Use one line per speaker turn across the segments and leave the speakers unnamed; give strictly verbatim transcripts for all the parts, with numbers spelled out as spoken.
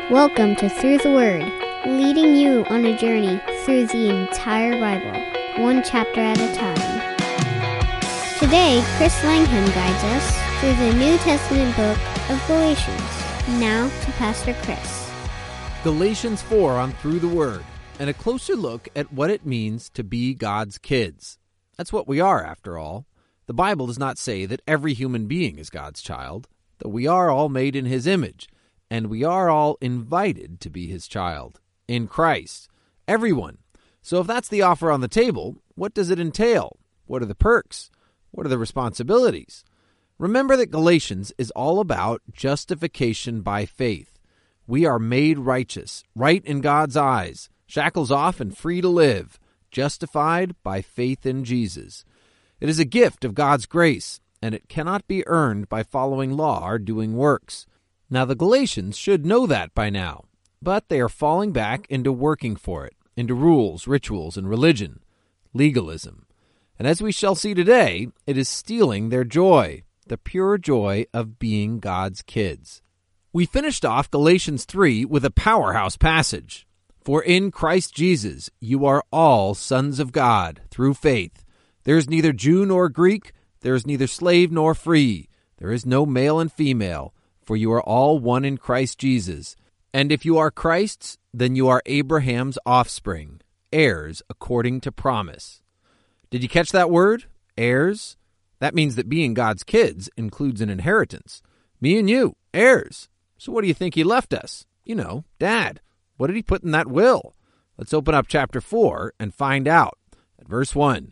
Welcome to Through the Word, leading you on a journey through the entire Bible, one chapter at a time. Today, Chris Langham guides us through the New Testament book of Galatians. Now to Pastor Chris.
Galatians four on Through the Word, and a closer look at what it means to be God's kids. That's what we are, after all. The Bible does not say that every human being is God's child, though we are all made in His image. And we are all invited to be His child, in Christ, everyone. So if that's the offer on the table, what does it entail? What are the perks? What are the responsibilities? Remember that Galatians is all about justification by faith. We are made righteous, right in God's eyes, shackles off and free to live, justified by faith in Jesus. It is a gift of God's grace, and it cannot be earned by following law or doing works. Now, the Galatians should know that by now, but they are falling back into working for it, into rules, rituals, and religion, legalism. And as we shall see today, it is stealing their joy, the pure joy of being God's kids. We finished off Galatians three with a powerhouse passage. For in Christ Jesus you are all sons of God through faith. There is neither Jew nor Greek, there is neither slave nor free, there is no male and female, for you are all one in Christ Jesus. And if you are Christ's, then you are Abraham's offspring, heirs according to promise. Did you catch that word? Heirs? That means that being God's kids includes an inheritance. Me and you, heirs. So what do you think He left us? You know, Dad. What did He put in that will? Let's open up chapter four and find out. At verse one,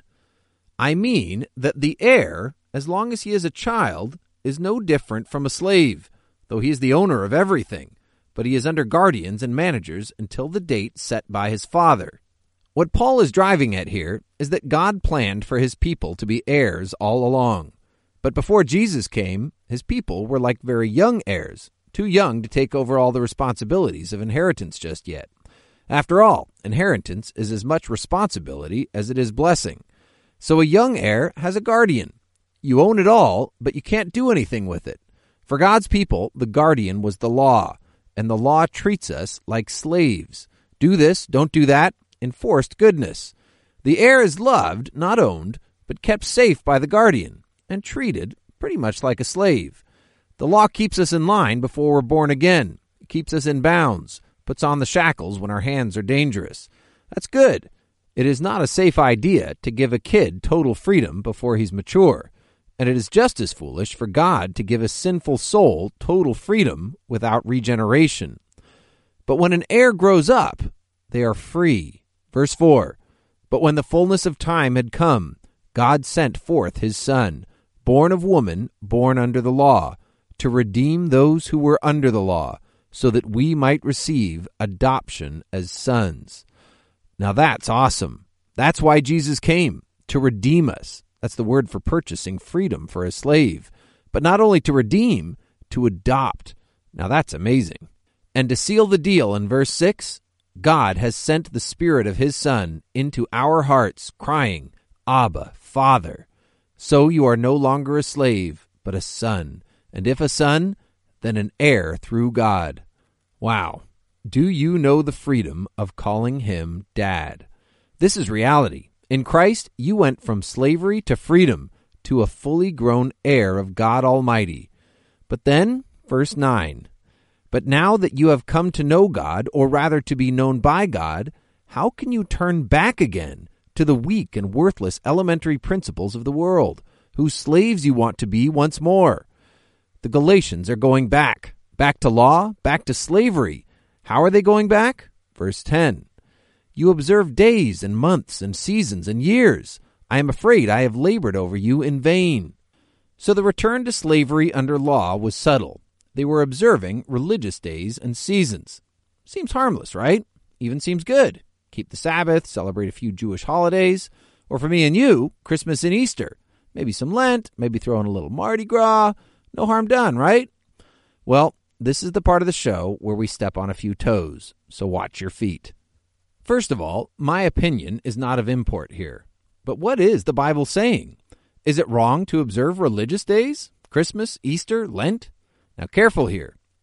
I mean that the heir, as long as he is a child, is no different from a slave, though he is the owner of everything, but he is under guardians and managers until the date set by his father. What Paul is driving at here is that God planned for His people to be heirs all along. But before Jesus came, His people were like very young heirs, too young to take over all the responsibilities of inheritance just yet. After all, inheritance is as much responsibility as it is blessing. So a young heir has a guardian. You own it all, but you can't do anything with it. For God's people, the guardian was the law, and the law treats us like slaves. Do this, don't do that, enforced goodness. The heir is loved, not owned, but kept safe by the guardian, and treated pretty much like a slave. The law keeps us in line before we're born again. It keeps us in bounds, puts on the shackles when our hands are dangerous. That's good. It is not a safe idea to give a kid total freedom before he's mature. And it is just as foolish for God to give a sinful soul total freedom without regeneration. But when an heir grows up, they are free. Verse four, but when the fullness of time had come, God sent forth His Son, born of woman, born under the law, to redeem those who were under the law, so that we might receive adoption as sons. Now that's awesome. That's why Jesus came, to redeem us. That's the word for purchasing freedom for a slave. But not only to redeem, to adopt. Now that's amazing. And to seal the deal in verse six, God has sent the Spirit of His Son into our hearts, crying, Abba, Father. So you are no longer a slave, but a son. And if a son, then an heir through God. Wow. Do you know the freedom of calling Him Dad? This is reality. In Christ, you went from slavery to freedom, to a fully grown heir of God Almighty. But then, verse nine, but now that you have come to know God, or rather to be known by God, how can you turn back again to the weak and worthless elementary principles of the world, whose slaves you want to be once more? The Galatians are going back, back to law, back to slavery. How are they going back? Verse ten. You observe days and months and seasons and years. I am afraid I have labored over you in vain. So the return to slavery under law was subtle. They were observing religious days and seasons. Seems harmless, right? Even seems good. Keep the Sabbath, celebrate a few Jewish holidays, or for me and you, Christmas and Easter. Maybe some Lent, maybe throw in a little Mardi Gras. No harm done, right? Well, this is the part of the show where we step on a few toes, so watch your feet. First of all, my opinion is not of import here. But what is the Bible saying? Is it wrong to observe religious days? Christmas, Easter, Lent? Now careful here.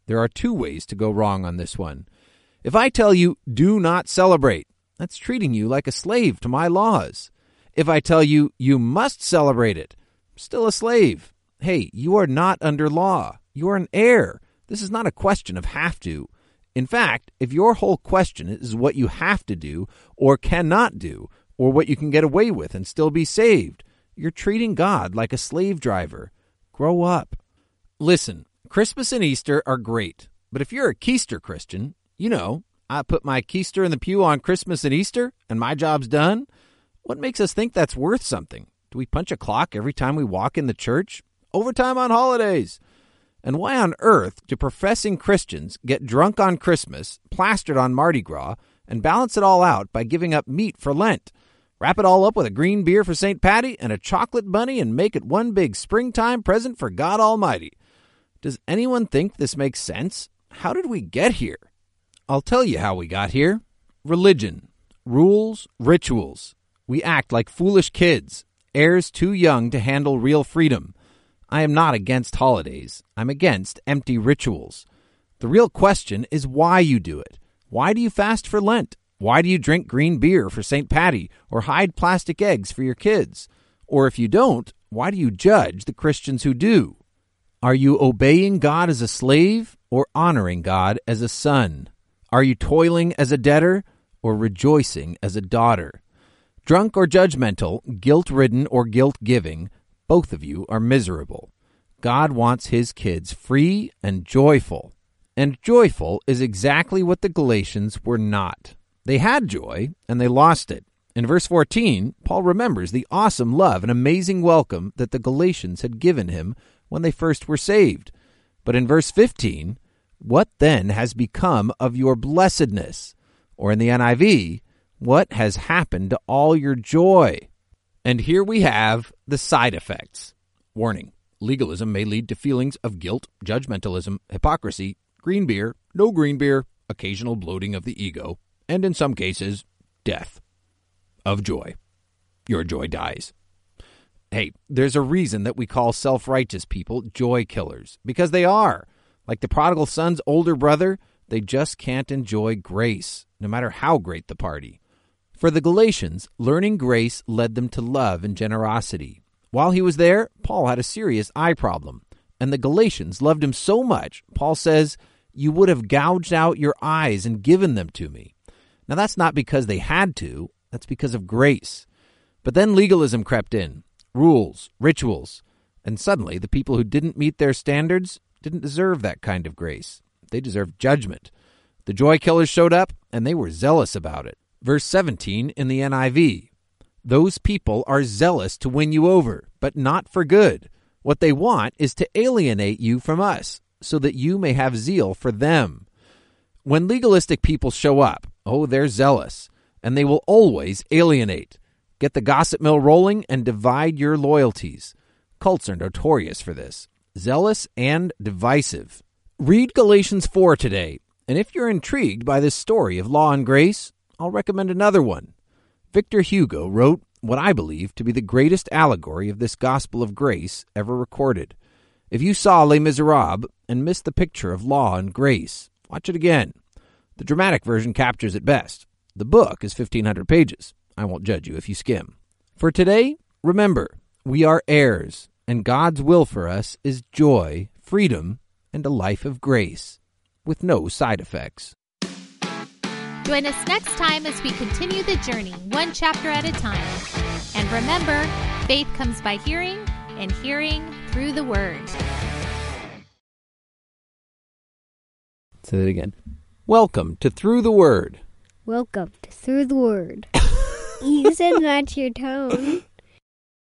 There are two ways to go wrong on this one. If I tell you, do not celebrate, that's treating you like a slave to my laws. If I tell you, you must celebrate it, I'm still a slave. Hey, you are not under law. You are an heir. This is not a question of have to. In fact, if your whole question is what you have to do or cannot do, or what you can get away with and still be saved, you're treating God like a slave driver. Grow up. Listen, Christmas and Easter are great, but if you're a keister Christian, you know, I put my keister in the pew on Christmas and Easter, and my job's done. What makes us think that's worth something? Do we punch a clock every time we walk in the church? Overtime on holidays. And why on earth do professing Christians get drunk on Christmas, plastered on Mardi Gras, and balance it all out by giving up meat for Lent? Wrap it all up with a green beer for Saint Patty and a chocolate bunny and make it one big springtime present for God Almighty. Does anyone think this makes sense? How did we get here? I'll tell you how we got here. Religion, rules, rituals. We act like foolish kids, heirs too young to handle real freedom. I am not against holidays. I'm against empty rituals. The real question is why you do it. Why do you fast for Lent? Why do you drink green beer for Saint Patty or hide plastic eggs for your kids? Or if you don't, why do you judge the Christians who do? Are you obeying God as a slave or honoring God as a son? Are you toiling as a debtor or rejoicing as a daughter? Drunk or judgmental, guilt-ridden or guilt-giving, both of you are miserable. God wants his kids free and joyful. And joyful is exactly what the Galatians were not. They had joy, and they lost it. In verse fourteen, Paul remembers the awesome love and amazing welcome that the Galatians had given him when they first were saved. But in verse fifteen, what then has become of your blessedness? Or in the N I V, what has happened to all your joy? And here we have the side effects. Warning, legalism may lead to feelings of guilt, judgmentalism, hypocrisy, green beer, no green beer, occasional bloating of the ego, and in some cases, death of joy. Your joy dies. Hey, there's a reason that we call self-righteous people joy killers, because they are. Like the prodigal son's older brother, they just can't enjoy grace, no matter how great the party. For the Galatians, learning grace led them to love and generosity. While he was there, Paul had a serious eye problem, and the Galatians loved him so much, Paul says, you would have gouged out your eyes and given them to me. Now that's not because they had to, that's because of grace. But then legalism crept in, rules, rituals, and suddenly the people who didn't meet their standards didn't deserve that kind of grace. They deserved judgment. The joy killers showed up, and they were zealous about it. Verse seventeen in the N I V, those people are zealous to win you over, but not for good. What they want is to alienate you from us, so that you may have zeal for them. When legalistic people show up, oh, they're zealous, and they will always alienate. Get the gossip mill rolling and divide your loyalties. Cults are notorious for this. Zealous and divisive. Read Galatians four today, and if you're intrigued by this story of law and grace, I'll recommend another one. Victor Hugo wrote what I believe to be the greatest allegory of this gospel of grace ever recorded. If you saw Les Miserables and missed the picture of law and grace, watch it again. The dramatic version captures it best. The book is fifteen hundred pages. I won't judge you if you skim. For today, remember, we are heirs, and God's will for us is joy, freedom, and a life of grace, with no side effects.
Join us next time as we continue the journey, one chapter at a time. And remember, faith comes by hearing, and hearing through the Word.
Say that again. Welcome to Through the Word.
Welcome to Through the Word. You said that's your tone.